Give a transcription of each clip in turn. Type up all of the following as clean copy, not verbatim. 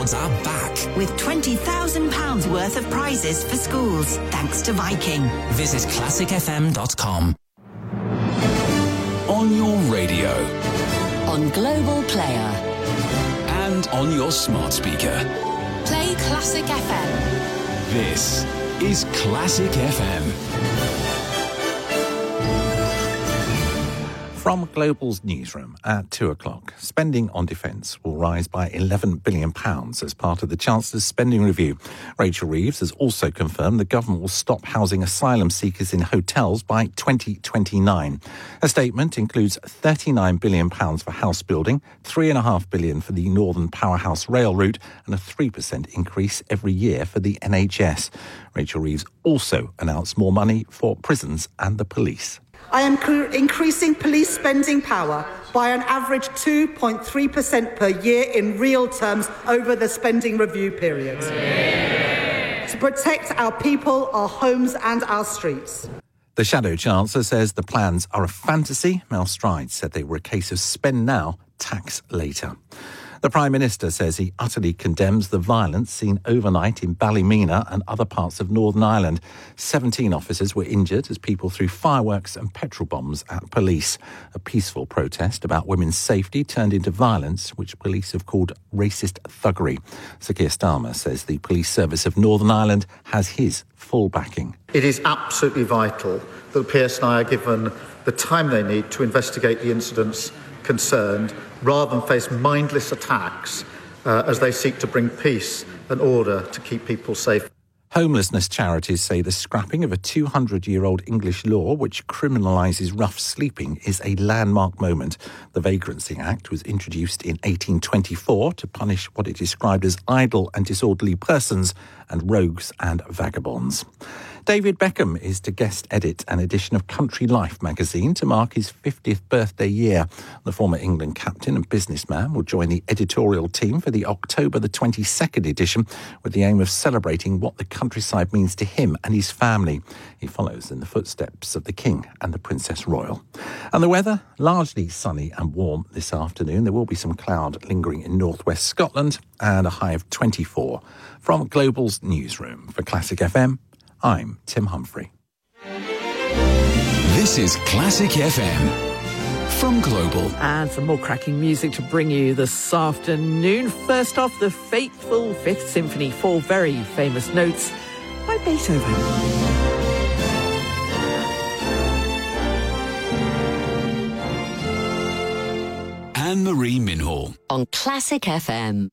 Awards are back. With £20,000 worth of prizes for schools, thanks to Viking. Visit classicfm.com. On your radio. On Global Player. And on your smart speaker. Play Classic FM. This is Classic FM. From Global's newsroom at 2 o'clock, spending on defence will rise by £11 billion as part of the Chancellor's spending review. Rachel Reeves has also confirmed the government will stop housing asylum seekers in hotels by 2029. Her statement includes £39 billion for house building, £3.5 billion for the Northern Powerhouse rail route and a 3% increase every year for the NHS. Rachel Reeves also announced more money for prisons and the police. I am increasing police spending power by an average 2.3% per year in real terms over the spending review period. To protect our people, our homes and our streets. The Shadow Chancellor says the plans are a fantasy. Mel Stride said they were a case of spend now, tax later. The Prime Minister says he utterly condemns the violence seen overnight in Ballymena and other parts of Northern Ireland. 17 officers were injured as people threw fireworks and petrol bombs at police. A peaceful protest about women's safety turned into violence, which police have called racist thuggery. Sir Keir Starmer says the Police Service of Northern Ireland has his full backing. It is absolutely vital that the PSNI are given the time they need to investigate the incidents concerned, rather than face mindless attacks as they seek to bring peace and order to keep people safe. Homelessness charities say the scrapping of a 200-year-old English law which criminalises rough sleeping is a landmark moment. The Vagrancy Act was introduced in 1824 to punish what it described as idle and disorderly persons and rogues and vagabonds. David Beckham is to guest edit an edition of Country Life magazine to mark his 50th birthday year. The former England captain and businessman will join the editorial team for the October the 22nd edition with the aim of celebrating what the countryside means to him and his family. He follows in the footsteps of the King and the Princess Royal. And the weather, largely sunny and warm this afternoon. There will be some cloud lingering in northwest Scotland and a high of 24. From Global's newsroom for Classic FM, I'm Tim Humphrey. This is Classic FM from Global. And some more cracking music to bring you this afternoon. First off, the fateful Fifth Symphony, 4 very famous notes by Beethoven. Anne-Marie Minhall. On Classic FM.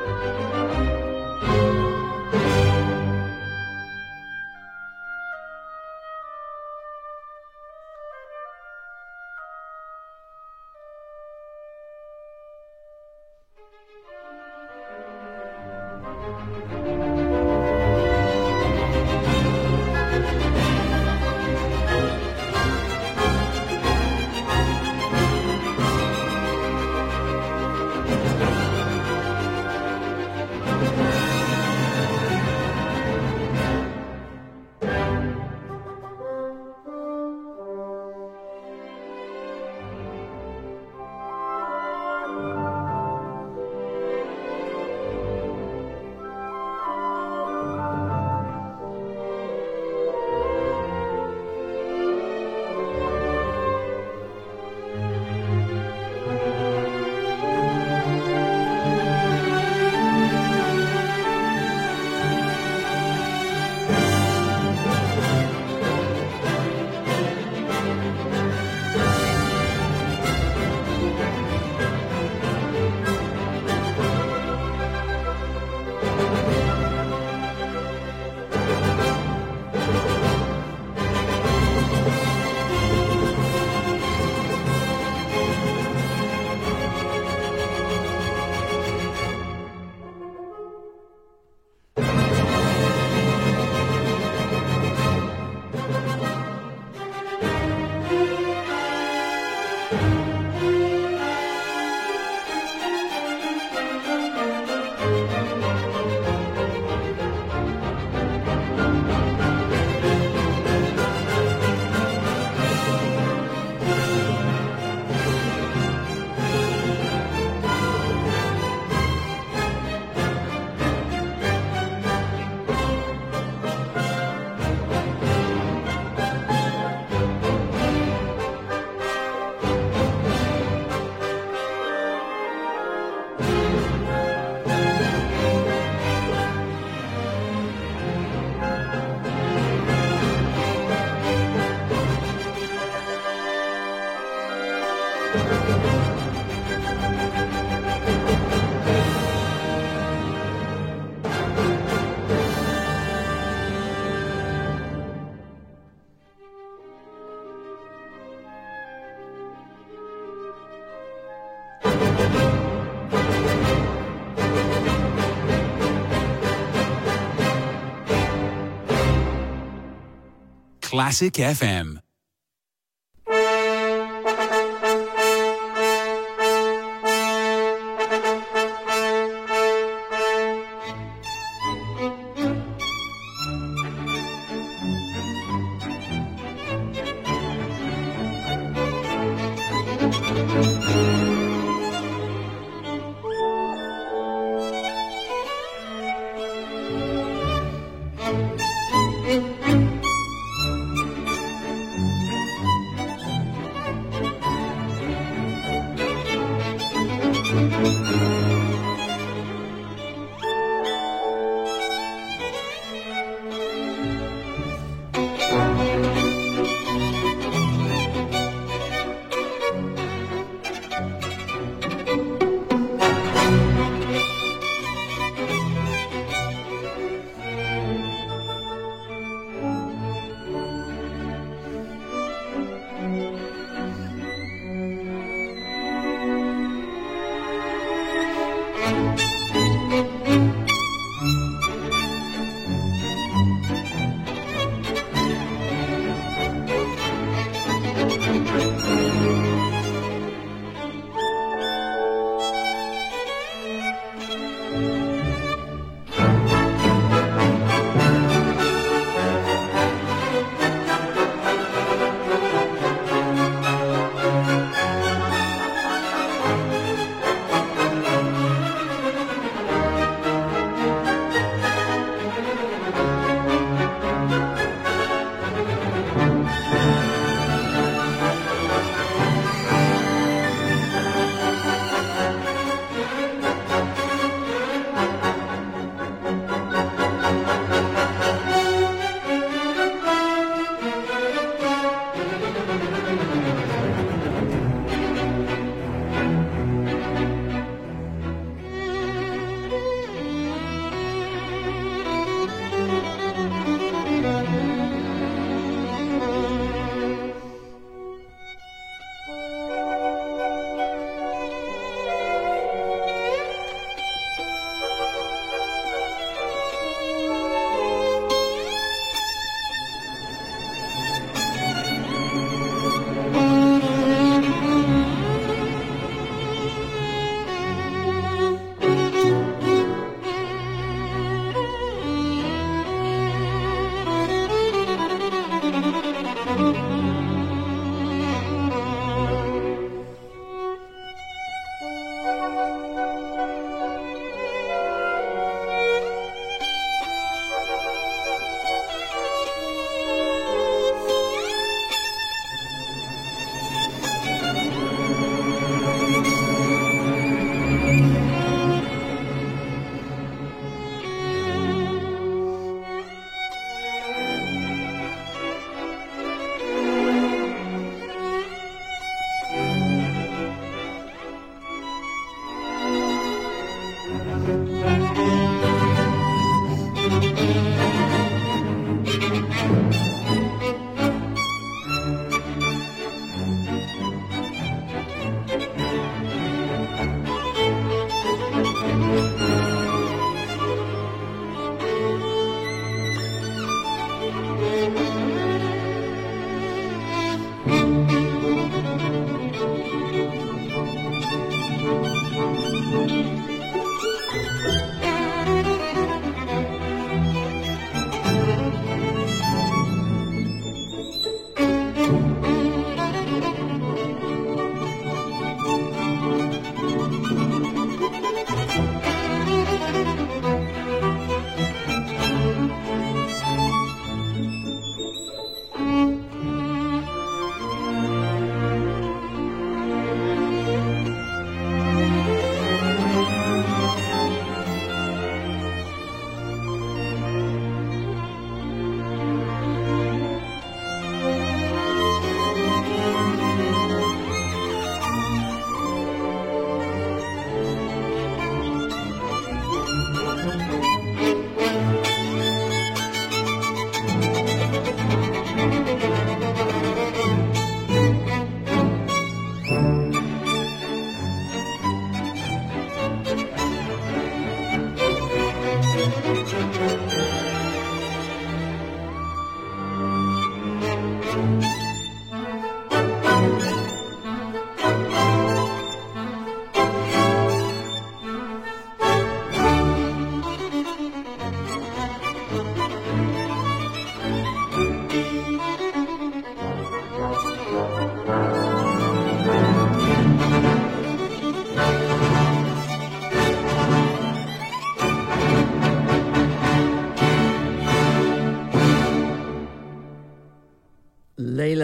Classic FM.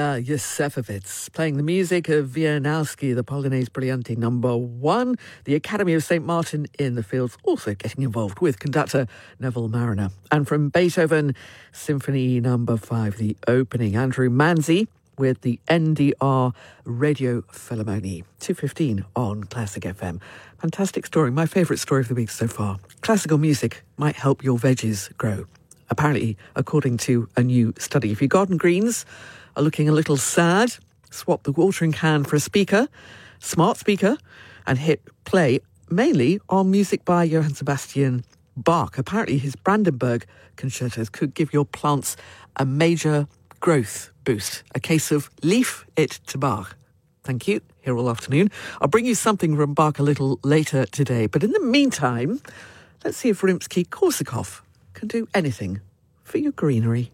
Anna Yosefovitz, playing the music of Wieniawski, the Polonaise Brilliante #1. The Academy of St. Martin in the Fields also getting involved with conductor Neville Mariner. And from Beethoven, Symphony No. 5, the opening, Andrew Manzi with the NDR Radio Philharmonie. 2:15 on Classic FM. Fantastic story, my favourite story of the week so far. Classical music might help your veggies grow. Apparently, according to a new study, if your garden greens are looking a little sad, swap the watering can for a speaker, smart speaker, and hit play mainly on music by Johann Sebastian Bach. Apparently, his Brandenburg concertos could give your plants a major growth boost. A case of leave it to Bach. Thank you. Here all afternoon. I'll bring you something from Bach a little later today. But in the meantime, let's see if Rimsky-Korsakov can do anything for your greenery.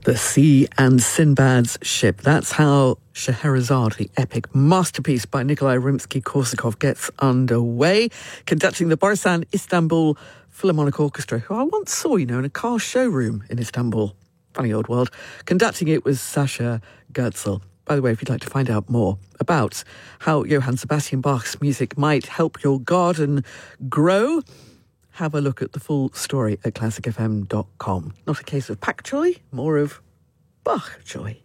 The Sea and Sinbad's Ship. That's how Scheherazade, the epic masterpiece by Nikolai Rimsky-Korsakov, gets underway. Conducting the Borusan Istanbul Philharmonic Orchestra, who I once saw, in a car showroom in Istanbul. Funny old world. Conducting it was Sasha Goetzel. By the way, if you'd like to find out more about how Johann Sebastian Bach's music might help your garden grow, have a look at the full story at classicfm.com. Not a case of pak choy, more of Bach choy.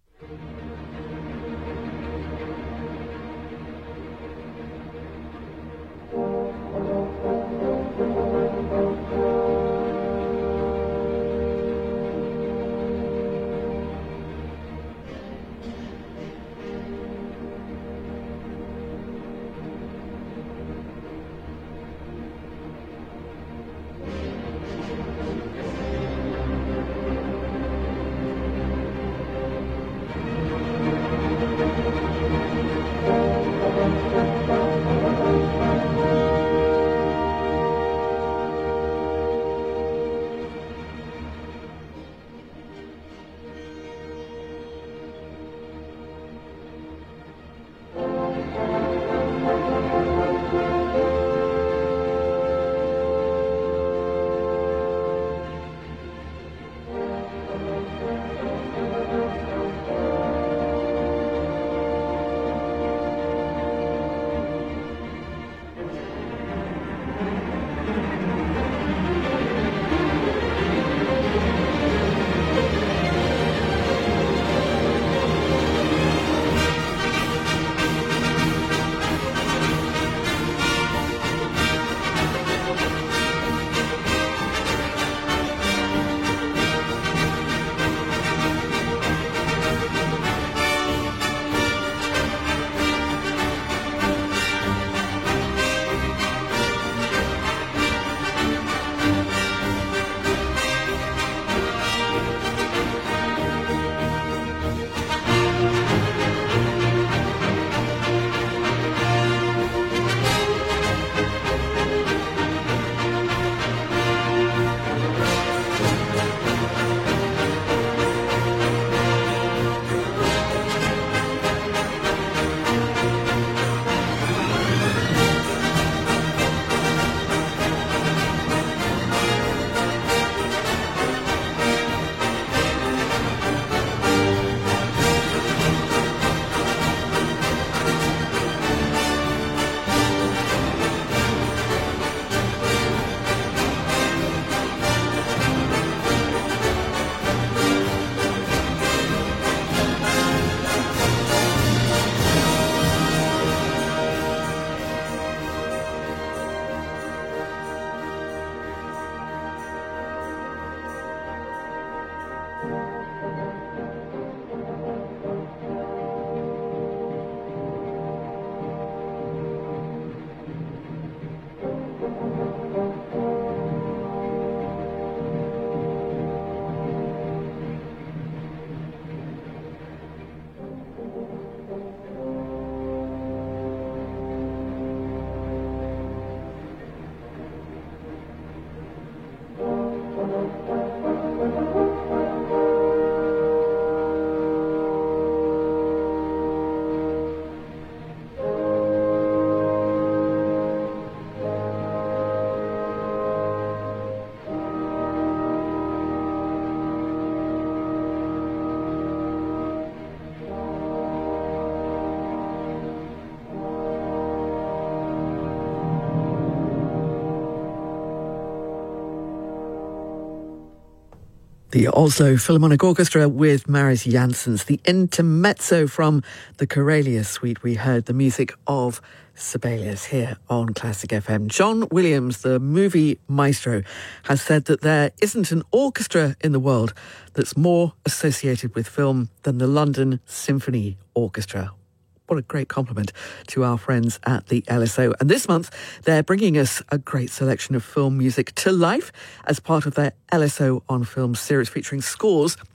The Oslo Philharmonic Orchestra with Marius Jansons, the intermezzo from the Karelia Suite. We heard the music of Sibelius here on Classic FM. John Williams, the movie maestro, has said that there isn't an orchestra in the world that's more associated with film than the London Symphony Orchestra. What a great compliment to our friends at the LSO. And this month, they're bringing us a great selection of film music to life as part of their LSO on Film series featuring scores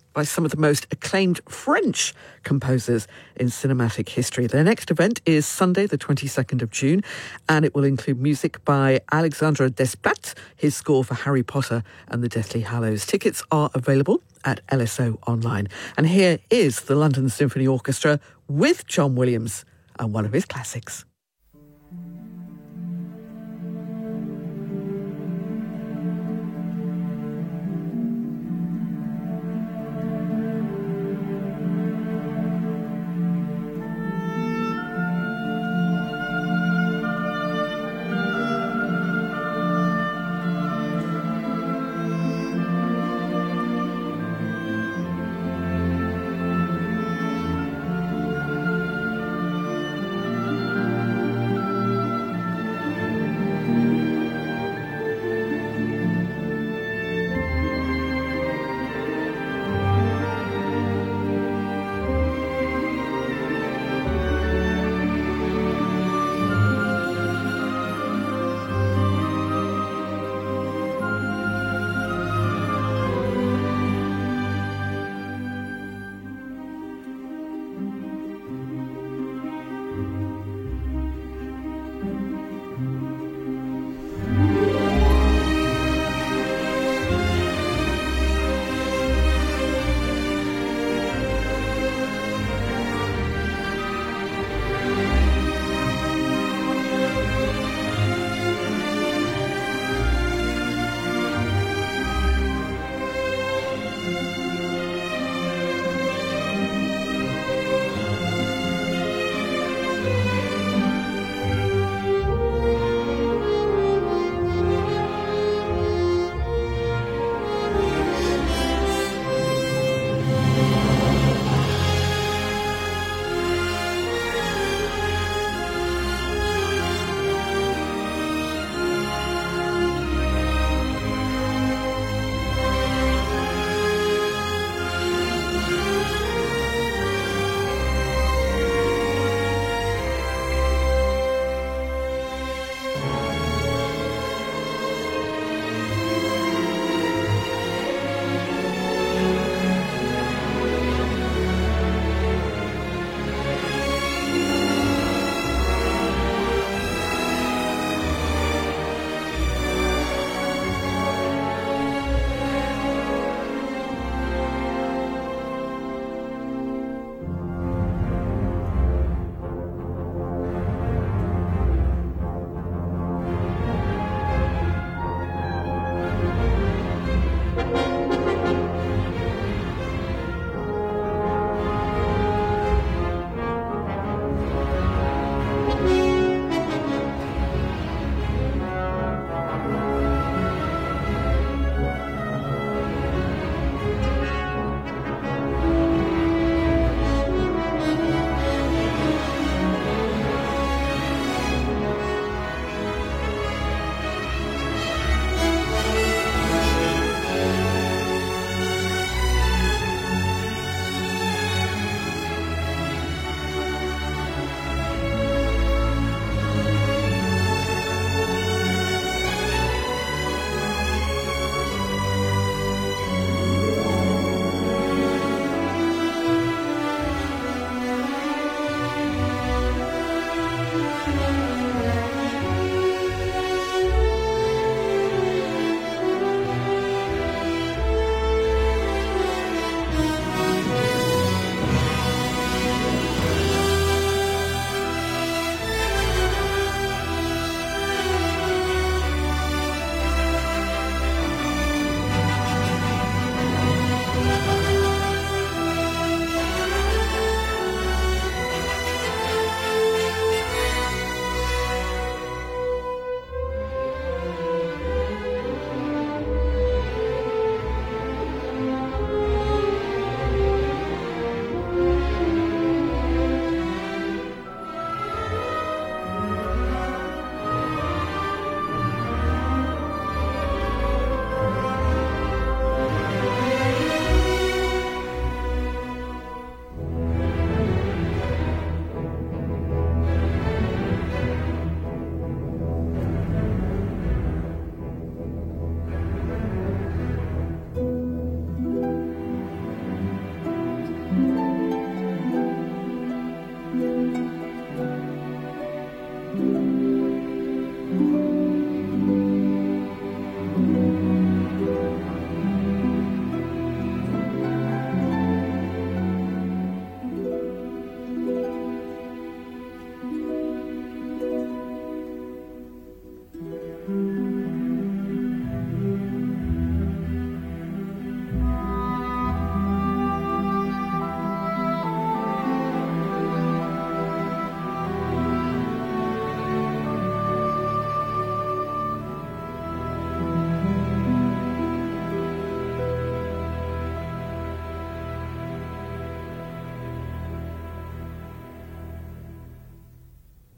by some of the most acclaimed French composers in cinematic history. Their next event is Sunday, the 22nd of June, and it will include music by Alexandre Desplat, his score for Harry Potter and the Deathly Hallows. Tickets are available at LSO Online. And here is the London Symphony Orchestra with John Williams and one of his classics.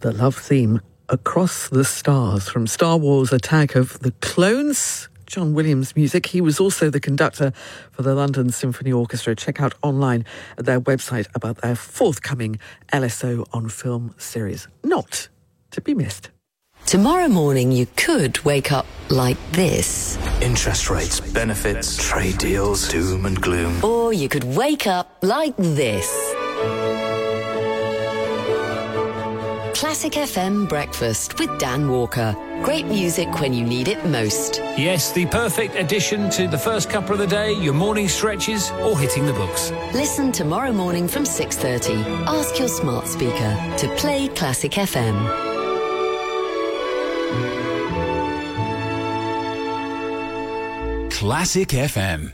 the love theme Across the Stars from Star Wars Attack of the Clones. John Williams music. He was also the conductor for the London Symphony Orchestra. Check out online at their website about their forthcoming LSO on Film series. Not to be missed. Tomorrow morning you could wake up like this. Interest rates, benefits, trade deals, doom and gloom. Or you could wake up like this. Classic FM Breakfast with Dan Walker. Great music when you need it most. Yes, the perfect addition to the first cuppa of the day, your morning stretches or hitting the books. Listen tomorrow morning from 6:30. Ask your smart speaker to play Classic FM. Classic FM.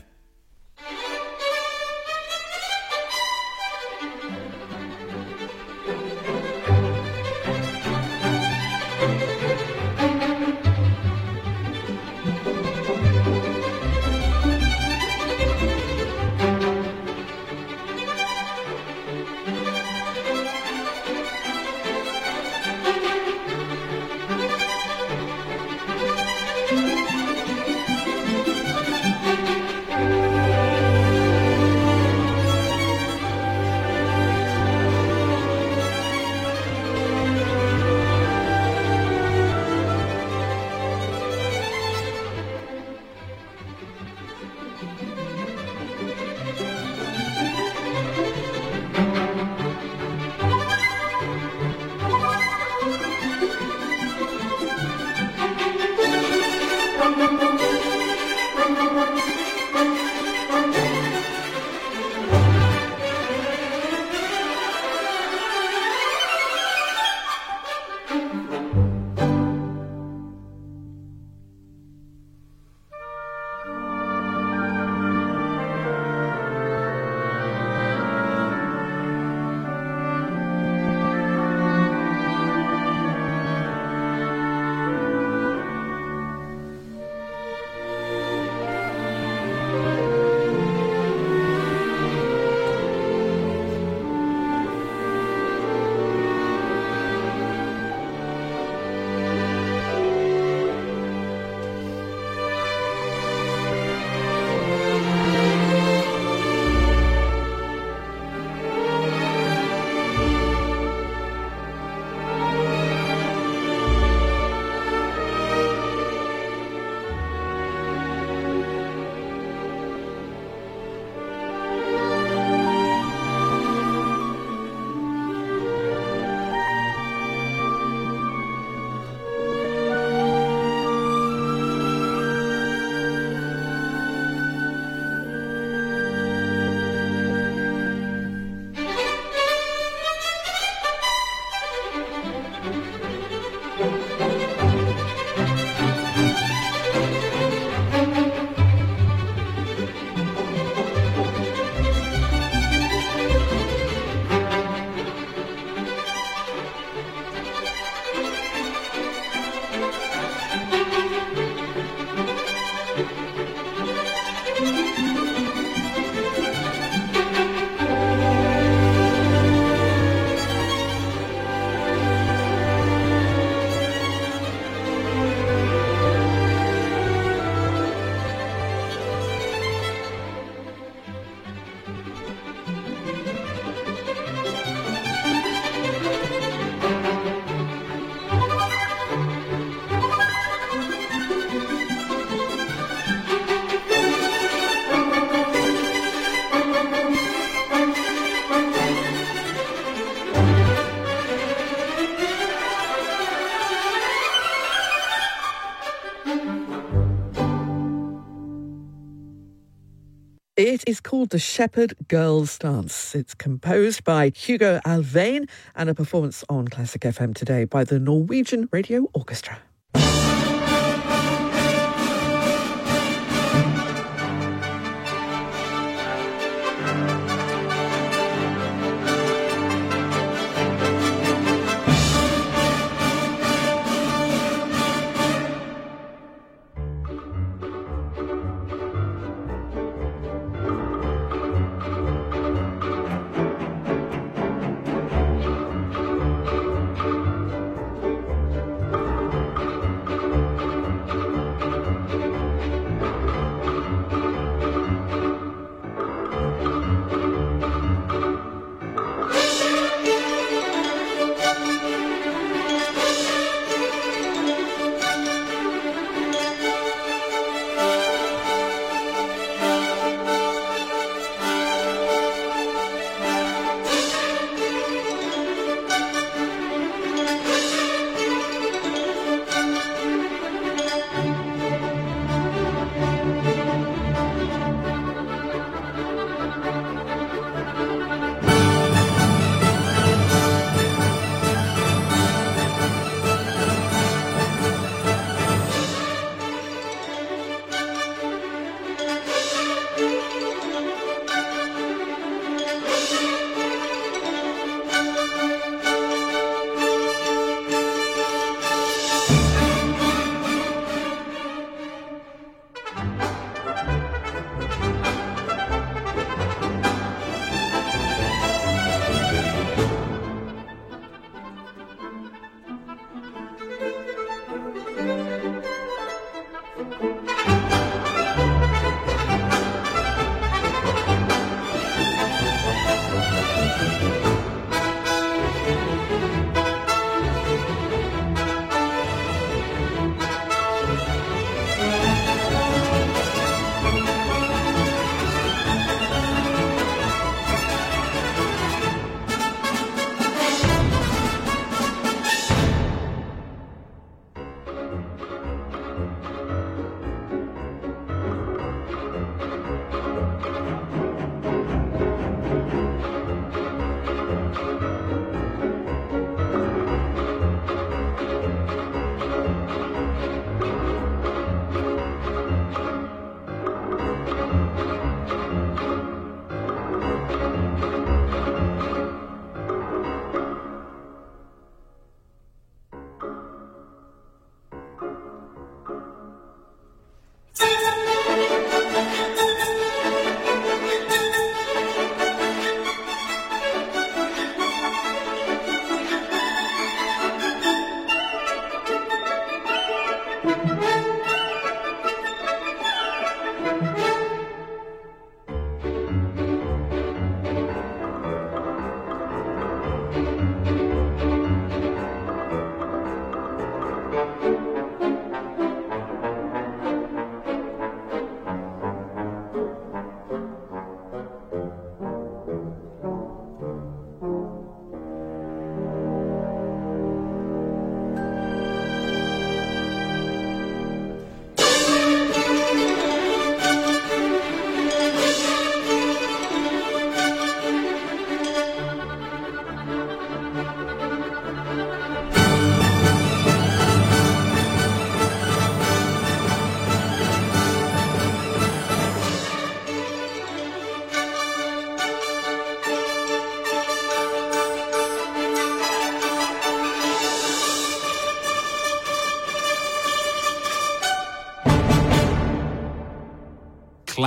It is called The Shepherd Girls Dance. It's composed by Hugo Alvain and a performance on Classic FM today by the Norwegian Radio Orchestra.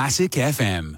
Classic FM.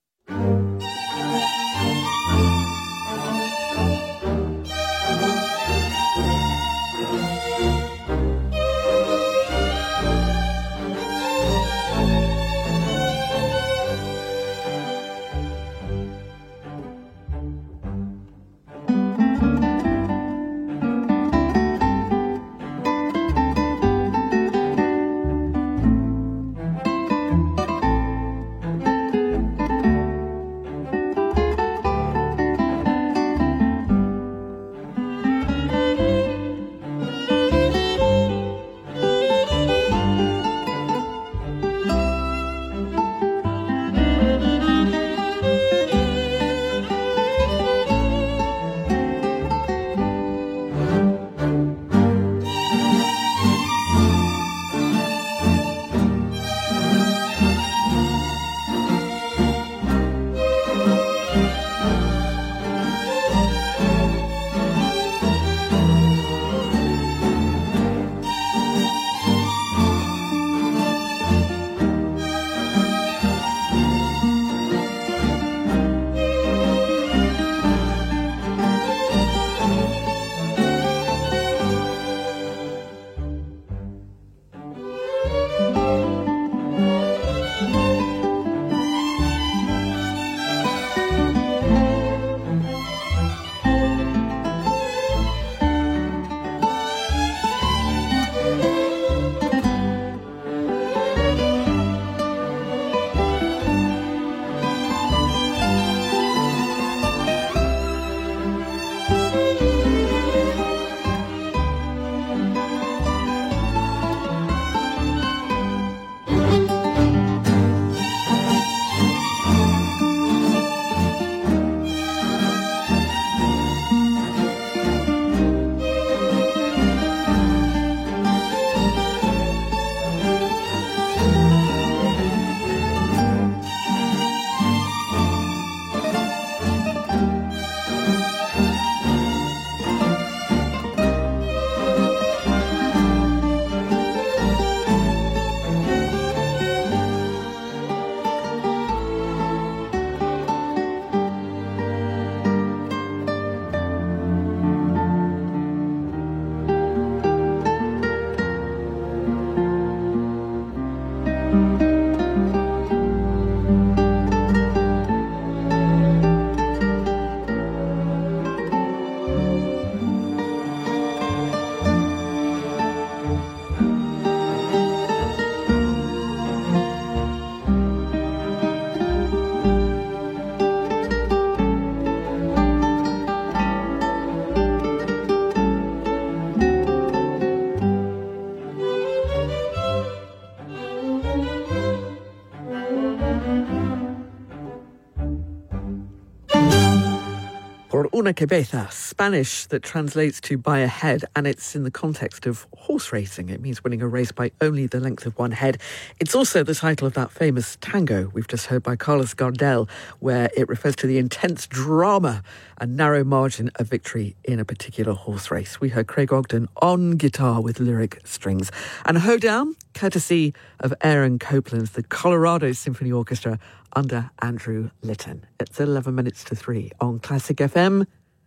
Una cabeza, Spanish that translates to by a head, and it's in the context of horse racing. It means winning a race by only the length of one head. It's also the title of that famous tango we've just heard by Carlos Gardel, where it refers to the intense drama and narrow margin of victory in a particular horse race. We heard Craig Ogden on guitar with lyric strings. And Hoedown, courtesy of Aaron Copland's the Colorado Symphony Orchestra under Andrew Litton. It's 11 minutes to 3 on Classic FM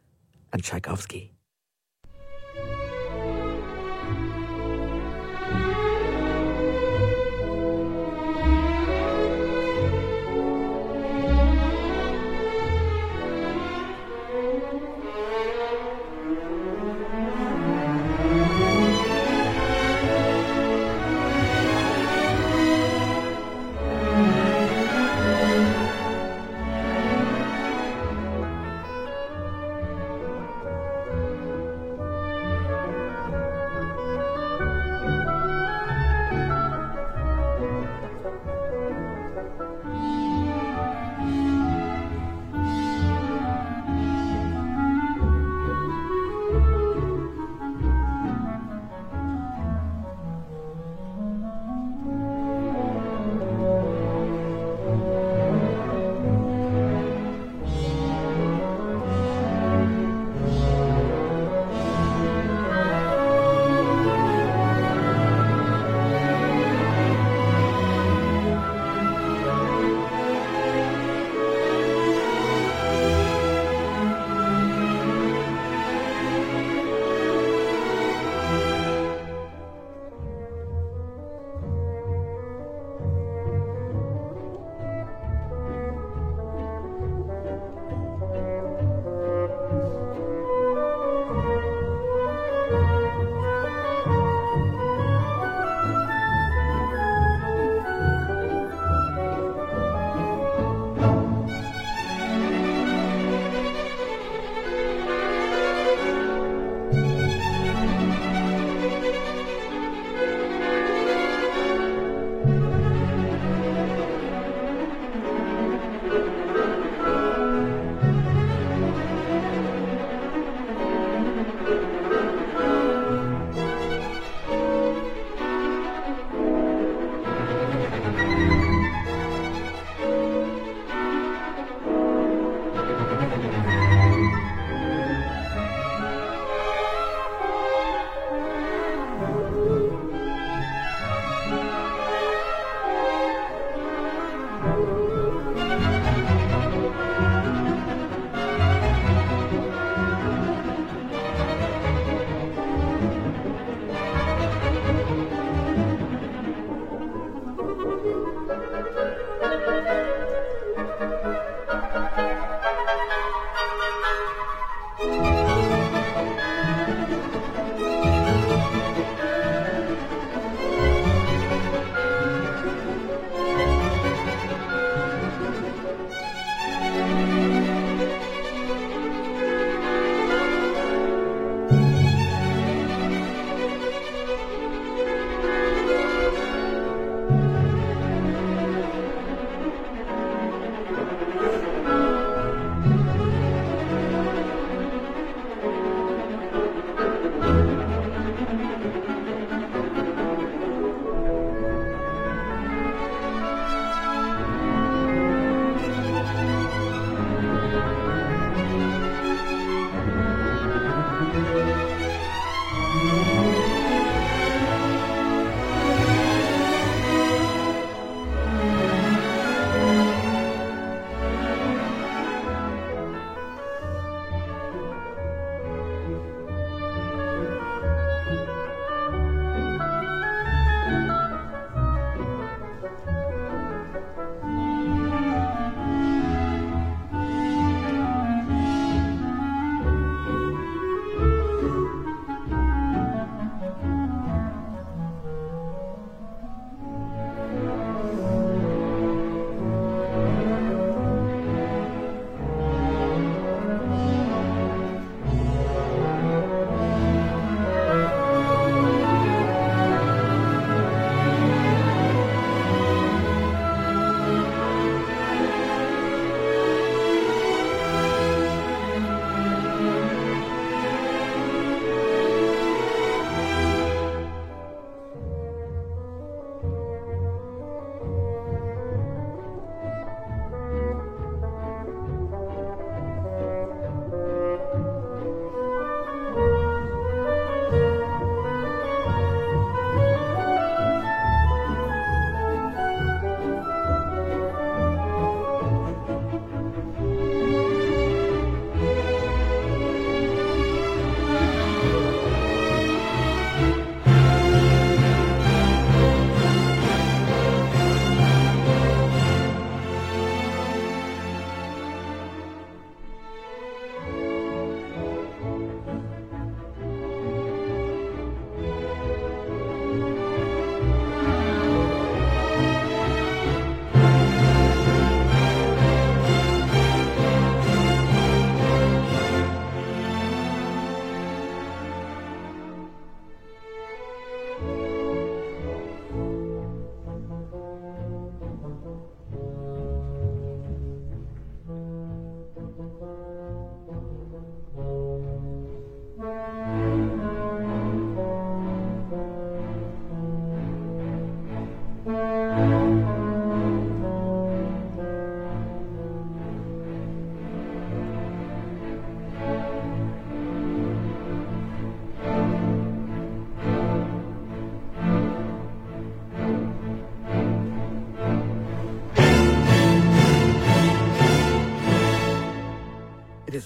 and Tchaikovsky.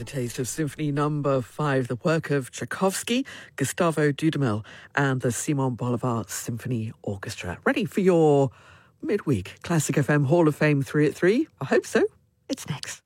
taste of Symphony No. 5, the work of Tchaikovsky, Gustavo Dudamel and the Simon Bolivar Symphony Orchestra. Ready for your midweek Classic FM Hall of Fame 3 at 3? I hope so. It's next.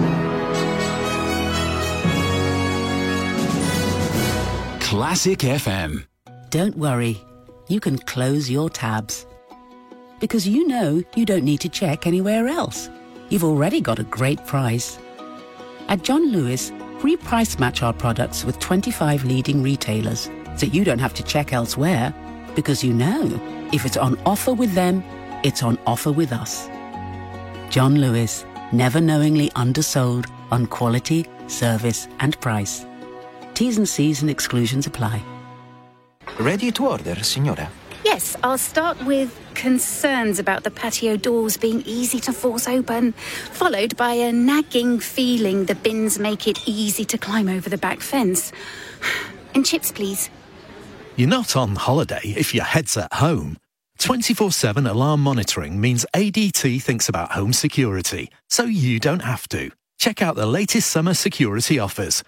Classic FM. Don't worry, you can close your tabs. Because you know you don't need to check anywhere else. You've already got a great price. At John Lewis, we price match our products with 25 leading retailers, so you don't have to check elsewhere, because you know, if it's on offer with them, it's on offer with us. John Lewis, never knowingly undersold on quality, service and price. T's and C's and exclusions apply. Ready to order, signora? Yes, I'll start with concerns about the patio doors being easy to force open, followed by a nagging feeling the bins make it easy to climb over the back fence. And chips, please. You're not on holiday if your head's at home. 24/7 alarm monitoring means ADT thinks about home security, so you don't have to. Check out the latest summer security offers.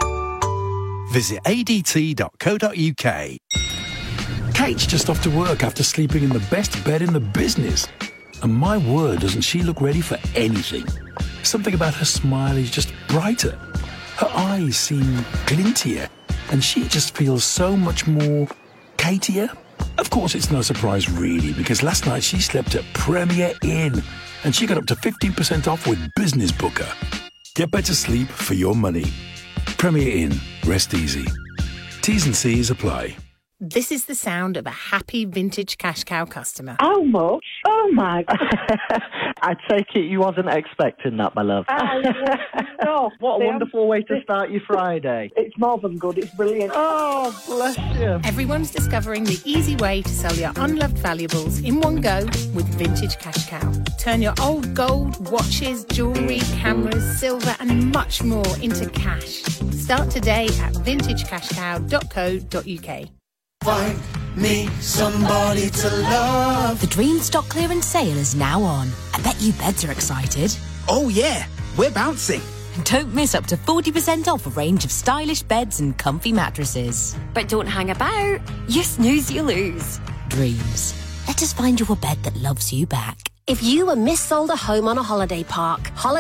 Visit adt.co.uk. Kate's just off to work after sleeping in the best bed in the business. And my word, doesn't she look ready for anything. Something about her smile is just brighter. Her eyes seem glintier. And she just feels so much more Katier. Of course, it's no surprise really, because last night she slept at Premier Inn. And she got up to 15% off with Business Booker. Get better sleep for your money. Premier Inn. Rest easy. T's and C's apply. This is the sound of a happy vintage cash cow customer. How much? Oh, my God. I take it you wasn't expecting that, my love. No. What a wonderful way to start your Friday. It's more than good. It's brilliant. Oh, bless you. Everyone's discovering the easy way to sell your unloved valuables in one go with Vintage Cash Cow. Turn your old gold, watches, jewellery, cameras, silver and much more into cash. Start today at vintagecashcow.co.uk. Find me somebody to love. The Dream Stock Clearance Sale is now on. I bet you beds are excited. Oh yeah, we're bouncing. Don't miss up to 40% off a range of stylish beds and comfy mattresses. But don't hang about. You snooze, you lose. Dreams. Let us find you a bed that loves you back. If you were missold a home on a holiday park,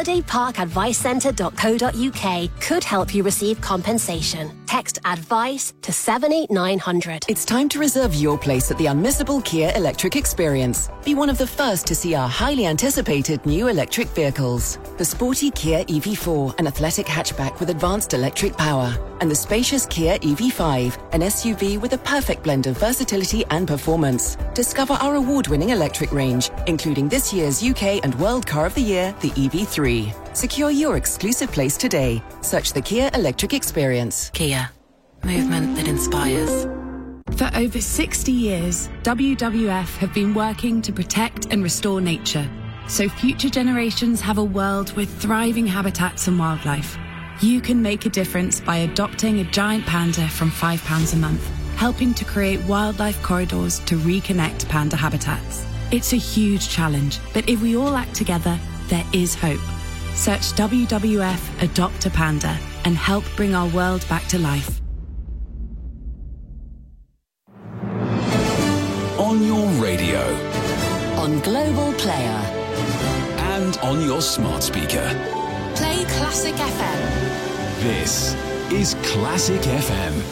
holidayparkadvicecentre.co.uk could help you receive compensation. Text ADVICE to 78900. It's time to reserve your place at the unmissable Kia Electric Experience. Be one of the first to see our highly anticipated new electric vehicles. The sporty Kia EV4, an athletic hatchback with advanced electric power. And the spacious Kia EV5, an SUV with a perfect blend of versatility and performance. Discover our award-winning electric range, including this year's UK and World Car of the Year, the EV3. Secure your exclusive place today. Search the Kia Electric Experience. Kia. Movement that inspires. For over 60 years, WWF have been working to protect and restore nature, so future generations have a world with thriving habitats and wildlife. You can make a difference by adopting a giant panda from £5 a month, helping to create wildlife corridors to reconnect panda habitats. It's a huge challenge, but if we all act together, there is hope. Search WWF Adopt a Panda and help bring our world back to life. On your radio. On Global Player. And on your smart speaker. Play Classic FM. This is Classic FM.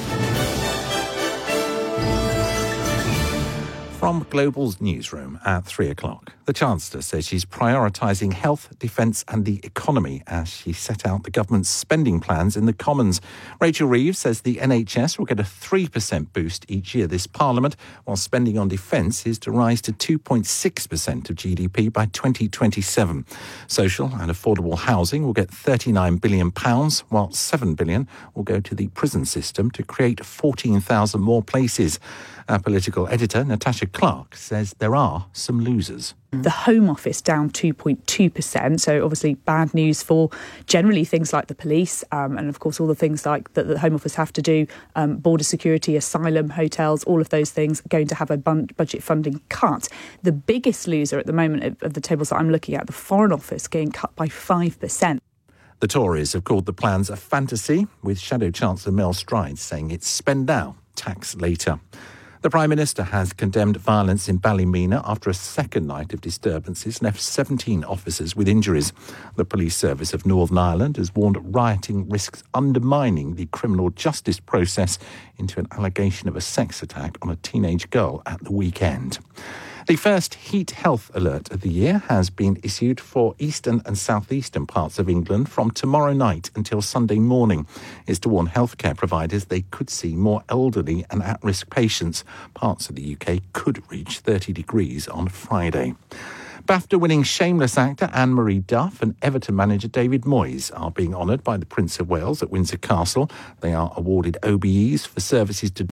From Global's newsroom at 3 o'clock, the Chancellor says she's prioritising health, defence and the economy as she set out the government's spending plans in the Commons. Rachel Reeves says the NHS will get a 3% boost each year this Parliament, while spending on defence is to rise to 2.6% of GDP by 2027. Social and affordable housing will get £39 billion, while £7 billion will go to the prison system to create 14,000 more places. Our political editor, Natasha Clark, says there are some losers. The Home Office down 2.2%, so obviously bad news for generally things like the police and of course all the things like that the Home Office have to do, border security, asylum, hotels, all of those things are going to have a budget funding cut. The biggest loser at the moment of the tables that I'm looking at, the Foreign Office, getting cut by 5%. The Tories have called the plans a fantasy, with Shadow Chancellor Mel Stride saying it's spend now, tax later. The Prime Minister has condemned violence in Ballymena after a second night of disturbances left 17 officers with injuries. The Police Service of Northern Ireland has warned rioting risks undermining the criminal justice process into an allegation of a sex attack on a teenage girl at the weekend. The first heat health alert of the year has been issued for eastern and southeastern parts of England from tomorrow night until Sunday morning. It's to warn healthcare providers they could see more elderly and at-risk patients. Parts of the UK could reach 30 degrees on Friday. BAFTA-winning Shameless actor Anne-Marie Duff and Everton manager David Moyes are being honoured by the Prince of Wales at Windsor Castle. They are awarded OBEs for services to